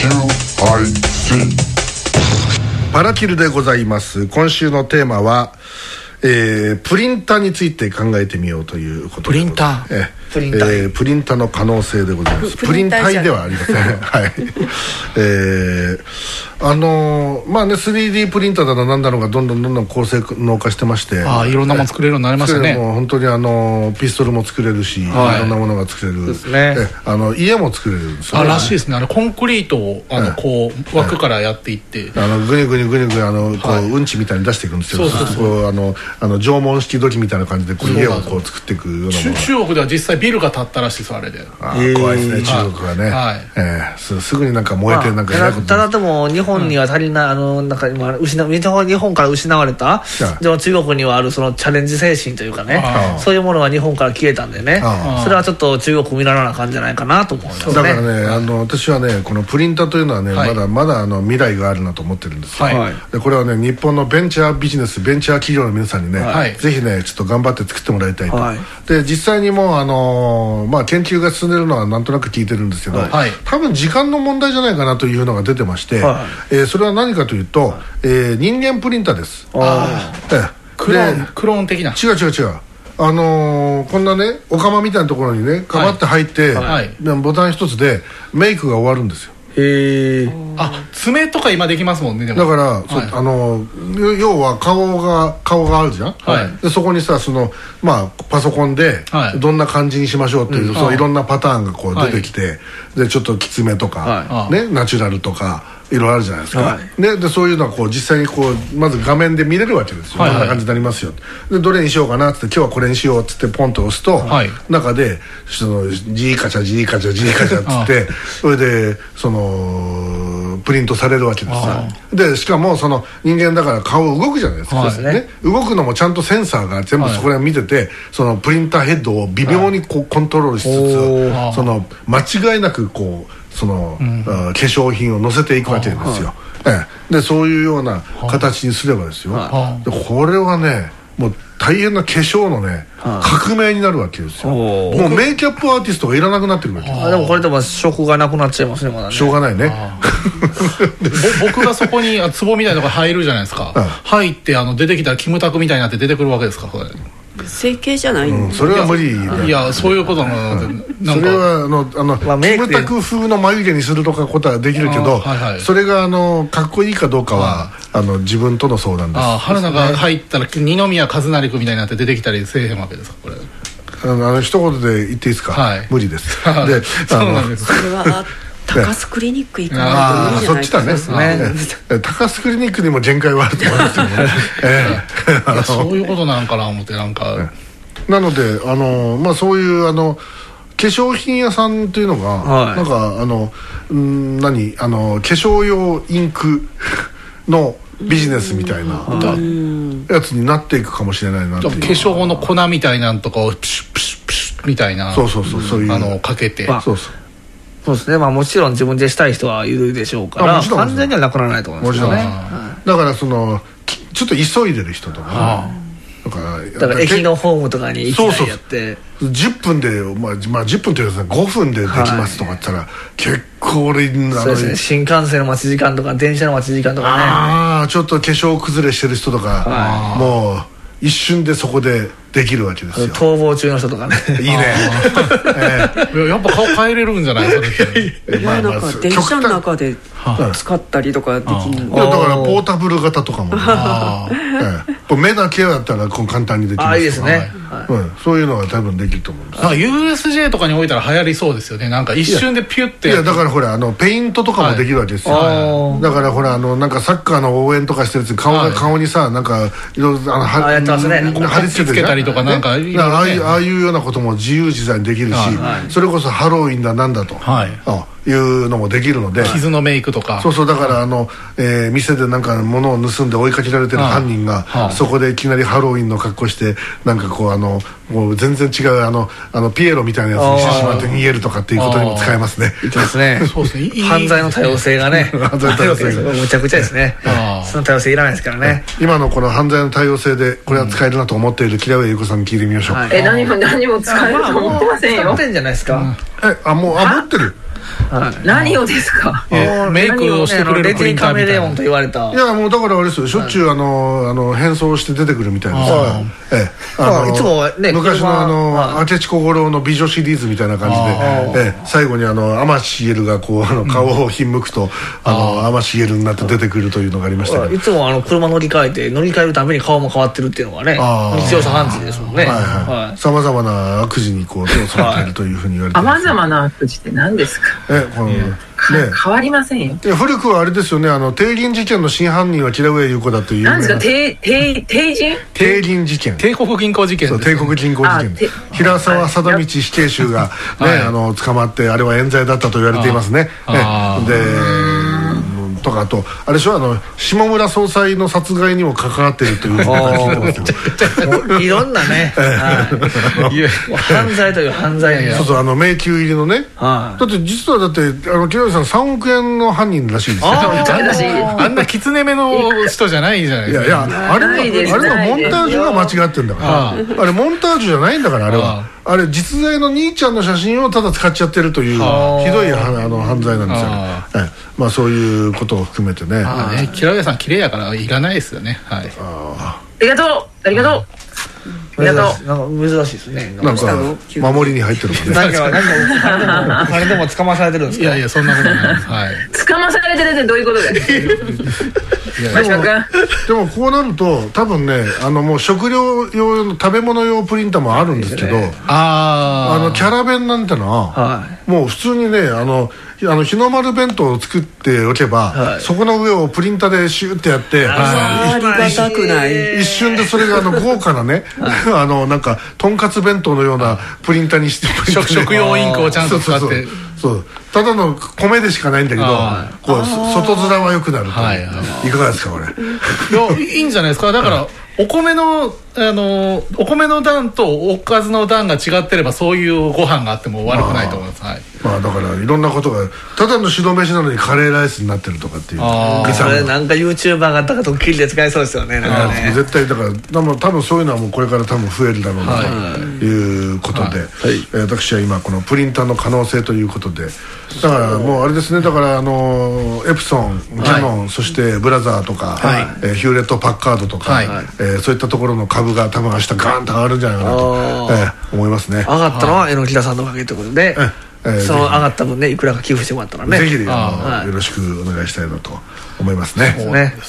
パラキルでございます。今週のテーマは、プリンターについて考えてみようということで。 プリンター、 プリンターの可能性でございます。プリン体ではありません。はい。まあね、3D プリンターだのなんだのがどんどん高性能化してまして、 いろんなもの作れるようになりましたね。 もう本当にピストルも作れるし、いろんなものが作れるですね。家も作れるんですよね。 らしいですね。コンクリートをこう枠からやっていって、 ぐにぐにこううんちみたいに出していくんですよ。縄文式土器みたいな感じでこう家をこう作っていくようなもの。 中国では実際ビルが建ったらしいです。あれで怖いですね、中国はね。すぐになんか燃えてなんかただでも日本には足りないなんか今日本から失われたでも中国にはあるそのチャレンジ精神というかね、そういうものが日本から消えたんでね、それはちょっと中国見習わなあかんじゃないかなと思うんですね。 だからね、私はねこのプリンターというのはね、まだ未来があるなと思ってるんですよ。でこれはね、日本のベンチャービジネス、ベンチャー企業の皆さんにね、ぜひねちょっと頑張って作ってもらいたいと。で実際にもう研究が進んでるのはなんとなく聞いてるんですけど、多分時間の問題じゃないかなというのが出てまして、それは何かというと、人間プリンターです。 クローン的な。 違うこんなねお釜みたいなところにねかまって入って、ボタン一つでメイクが終わるんですよ。 爪とか今できますもんね。 だから、要は顔があるじゃん。でそこにさパソコンでどんな感じにしましょうっていう、いろんなパターンがこう出てきて、でちょっときつめとかね、ナチュラルとかいろいろあるじゃないですか。でそういうのはこう実際にこうまず画面で見れるわけですよ。こんな感じになりますよ。でどれにしようかなっつって、今日はこれにしようっつってポンと押すと、中でジーカチャっつってそれでプリントされるわけですよ。でしかもその人間だから顔動くじゃないですか。動くのもちゃんとセンサーが全部そこら辺見てて、そのプリンターヘッドを微妙にこうコントロールしつつ、間違いなくこう化粧品を乗せていくわけですよ。でそういうような形にすればですよ、でこれはねもう大変な化粧のね革命になるわけですよ。もうメイキャップアーティストがいらなくなってくるわけです。 でもこれでも職がなくなっちゃいますね、まだね。 しょうがないね。 僕がそこに壺みたいなのが入るじゃないですか。入って出てきたらキムタクみたいになって出てくるわけですか。これ整形じゃないの？ それは無理。 いやそういうことなの。 それはキムタク風の眉毛にするとかことはできるけど、それがかっこいいかどうかは自分との相談です。 春菜が入ったら二宮和也君みたいになって出てきたりせえへんわけですか。これ一言で言っていいですか。無理です。でそうなんです。 それは高須クリニック行かないと無理じゃないですか。 そっちだね。高須クリニックにも限界はあると思いますけどね。 そういうことなんかな思ってなんか。 なのでそういう化粧品屋さんというのがなんか化粧用インクのビジネスみたいなやつになっていくかもしれないなっていう。 化粧の粉みたいなんとかをプシュプシュプシュみたいな、 そういうかけて、 そうですね。もちろん自分でしたい人はいるでしょうから完全にはなくならないと思いますよね。 だからちょっと急いでる人とか、 だから駅のホームとかに行きたいやって 10分で10分というか5分でできますとかって言ったら結構俺そうですね。新幹線の待ち時間とか電車の待ち時間とかね、 ちょっと化粧崩れしてる人とか、もう一瞬でそこでできるわけですよ。 逃亡中の人とかね。 いいね。 やっぱ顔変えれるんじゃないですか。 電車の中で使ったりとかできる。 だからポータブル型とかも目だけだったら簡単にできます。 いいですね。 そういうのが多分できると思うんです。 USJ とかに置いたら流行りそうですよね。なんか一瞬でピュッて。 いやだからほらペイントとかもできるわけですよ。だからほらなんかサッカーの応援とかしてるやつ顔にさなんかいろいろやってますね。 貼り付けたりとかなんかああいうようなことも自由自在にできるし、それこそハロウィンだなんだというのもできるので、 傷のメイクとか。 そうだから店でなんか物を盗んで追いかけられてる犯人がそこでいきなりハロウィンの格好してなんかこうもう全然違うピエロみたいなやつにしてしまって逃げるとかっていうことにも使えますね。 いけますね。犯罪の多様性がね、犯罪の多様性がむちゃくちゃですね。その多様性いらないですからね。 今のこの犯罪の多様性でこれは使えるなと思っている木田上優子さんに聞いてみましょう。 何も使えると思ってませんよ。 使ってんじゃないですか。 持ってる。 何をですか？ メイクをしてくれるプリンターみたいな。 レジカメレオンと言われた。 いやもうだからあれですよ、しょっちゅう変装して出てくるみたいなさ、 いつもね昔の明智小五郎の美女シリーズみたいな感じで、最後に天茂がこう顔をひんむくと天茂になって出てくるというのがありましたけど、 いつも車乗り換えるために顔も変わってるっていうのがね、日常茶飯事ですもんね。 さまざまな悪事にこう手を添えているというふうに言われてます。 さまざまな悪事って何ですか？変わりませんよ。 古くはあれですよね、帝銀事件の真犯人は吉田上優子だという。 何ですか？ 帝銀事件、 帝国銀行事件。 そう、帝国銀行事件。平沢貞道死刑囚が捕まって、あれは冤罪だったと言われていますね。とか、あとあれでしょ、下村総裁の殺害にも関わっているといういろんなね犯罪という犯罪。 そうそう、迷宮入りのね。だって実は木下さん3億円の犯人らしいですよ。 あんなきつね目の人じゃないじゃないですか。 いやあれのモンタージュが間違ってるんだから、あれモンタージュじゃないんだから、あれ実在の兄ちゃんの写真をただ使っちゃってるというひどい犯罪なんですよ。まあそういうことを含めてね。 木上さん綺麗やからいらないですよね。 ありがとうありがとう。 なんか珍しいですね。 なんか守りに入ってるもんね。 あれでも捕まされてるんですか？ いやそんなことない。 捕まされてるってどういうことで？ でもこうなると多分ね、もう食料用の食べ物用プリンターもあるんですけど、キャラ弁なんてのはもう普通にね、日の丸弁当を作っておけば、そこの上をプリンターでシューってやって、 ありがたくない。 一瞬でそれが豪華なね、なんかとんかつ弁当のようなプリンターにして、 食用インクをちゃんと使って、 そうただの米でしかないんだけど、こう外面は良くなると。いかがですかこれ？ いいんじゃないですか。だからお米の段とおかずの段が違ってれば、そういうご飯があっても悪くないと思います。 まあだからいろんなことが、ただの白飯なのにカレーライスになってるとかっていう。 それなんか YouTuber がドッキリで使えそうですよね。 絶対だから多分そういうのはもうこれから多分増えるだろうなということで、私は今このプリンターの可能性ということで、だからもうあれですね、だからエプソン、キャノン、そしてブラザーとかヒューレット・パッカードとか、そういったところの株が多分明日ガーンと上がるんじゃないかなと思いますね。 上がったのは榎田さんのおかげということで、その上がった分ね、いくらか寄付してもらったらね、 ぜひよろしくお願いしたいなと思いますね。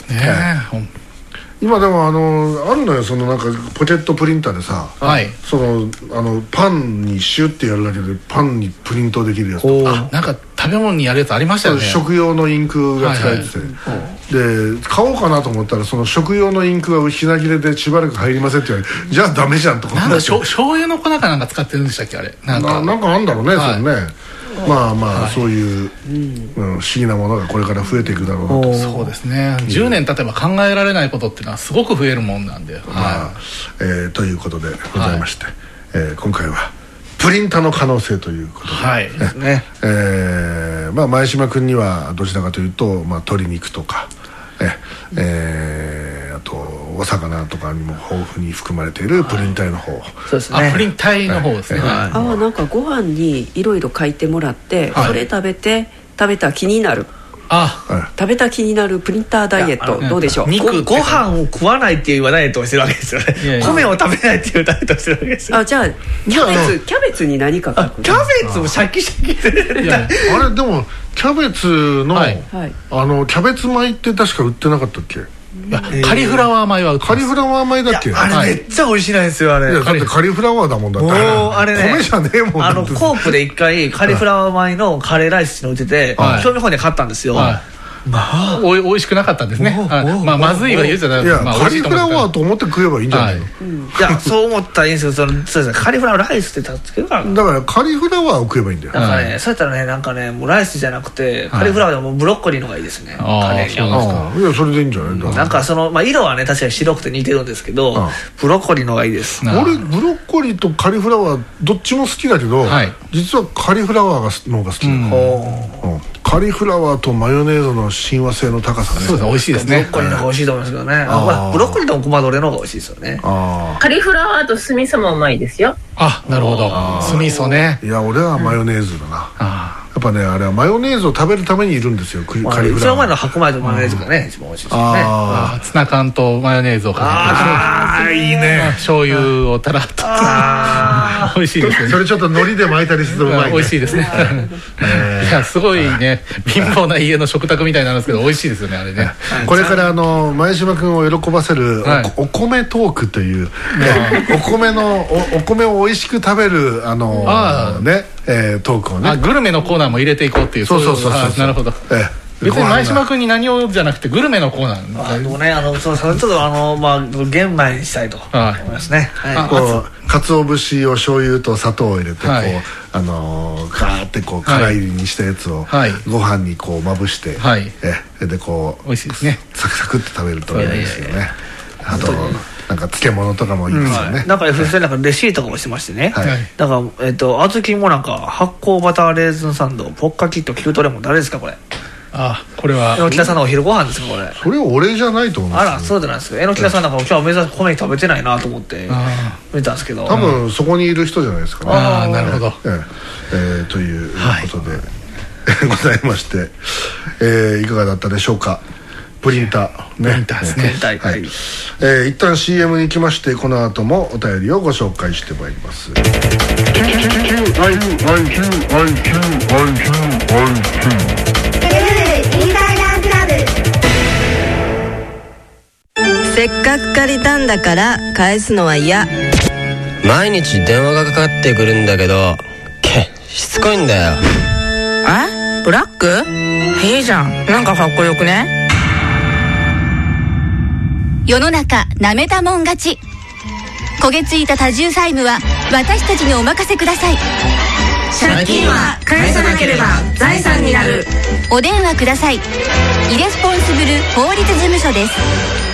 今でもあるのよ、そのなんかポケットプリンターでさ、そのパンにシュッてやるだけでパンにプリントできるやつとか、 なんか食べ物にやるやつありましたよね。 食用のインクが使えてて、で買おうかなと思ったら、その食用のインクが品切れでしばらく入りませんって言われて、じゃあダメじゃんとか。 なんか醤油の粉かなんか使ってるんでしたっけ、あれ。なんかあんだろうね、それね。まあそういう不思議なものがこれから増えていくだろうなと。 そうですね。10年経てば考えられないことっていうのはすごく増えるもんなんで。 ということでございまして、今回はプリンターの可能性ということで、まあ前島君にはどちらかというと、鶏肉とかあとお魚とかにも豊富に含まれているプリン体の方、 そうですね、 プリン体の方ですね。 なんかご飯にいろいろ書いてもらって、それ食べた気になる、食べた気になるプリンターダイエットどうでしょう。 ご飯を食わないっていうダイエットをしてるわけですよね。米を食べないっていうダイエットをしてるわけですよ。 じゃあキャベツに何か書く。 キャベツもシャキシャキであれでもキャベツのキャベツ米って確か売ってなかったっけ。 カリフラワー米は売ってます。 カリフラワー米だっけ。 あれめっちゃ美味しいなんですよ。あれだってカリフラワーだもんだって。 あれね、 米じゃねえもん。 コープで一回カリフラワー米のカレーライスの売ってて、興味本で買ったんですよ。 美味しくなかったんですね。まずいは言うじゃない。 カリフラワーと思って食えばいいんじゃないの。いやそう思ったらいいんですけど、そうですね、カリフラワーライスってつけるから。 だからカリフラワーを食えばいいんだよ。 だからね、そうやったらね、なんかね、もうライスじゃなくてカリフラワーでもブロッコリーのがいいですね。カレーに。 いやそれでいいんじゃない。 なんかその色はね確かに白くて似てるんですけど、ブロッコリーのがいいです。 俺ブロッコリーとカリフラワーどっちも好きだけど、実はカリフラワーの方が好きなの。カリフラワーとマヨネーズの親和性の高さね。 そうですね、美味しいですね。 ブロッコリーの方が美味しいと思いますけどね。ブロッコリーとごまどれの方が美味しいですよね。 カリフラワーと酢味噌もうまいですよ。 なるほど。酢味噌ね。 いや俺はマヨネーズだな。やっぱぱねあれはマヨネーズを食べるためにいるんですよ。カリフラワー。 一番前の白米とマヨネーズがね一番美味しいですよね。 ツナ缶とマヨネーズをかけて、 ああいいね。 醤油をたらっと美味しいですよね。 それちょっと海苔で巻いたりするとうまいね。 美味しいですね。いやすごいね貧乏な家の食卓みたいなんですけど美味しいですよねあれね。 これから前島君を喜ばせるお米トークというお米を美味しく食べるねトークをね、 グルメのコーナーも入れていこうっていう。そうなるほど。別に前島君に何をじゃなくてグルメのコーナー。 でもねちょっと玄米にしたいと思いますね。 鰹節を醤油と砂糖を入れてこうガーってこう辛いにしたやつをご飯にこうまぶしてでこう美味しいですね。 サクサクって食べるといいですよね。あとなんか漬物とかもいいですよね。 なんか F 線なんかレシートとかもしてましてね。だから小豆もなんか発酵バターレーズンサンドポッカキットキュートレモン誰ですかこれ。 これは榎田さんのお昼ご飯ですかこれ。 それ俺じゃないと思う。 あらそうじゃないですか。榎田さんなんか今日は米食べてないなと思って見たんですけど、 多分そこにいる人じゃないですかね。 なるほど。 ということでございまして、いかがだったでしょうか。プリンターね。 プリンターですね。 一旦 CM に行きまして、この後もお便りをご紹介してまいります。 せっかく借りたんだから返すのは嫌。 毎日電話がかかってくるんだけどしつこいんだよ。 ブラック？いいじゃん、なんかかっこよくね。 世の中なめたもん勝ち。焦げついた多重債務は私たちにお任せください。 借金は返さなければ財産になる。 お電話ください。イレスポンスブル法律事務所です。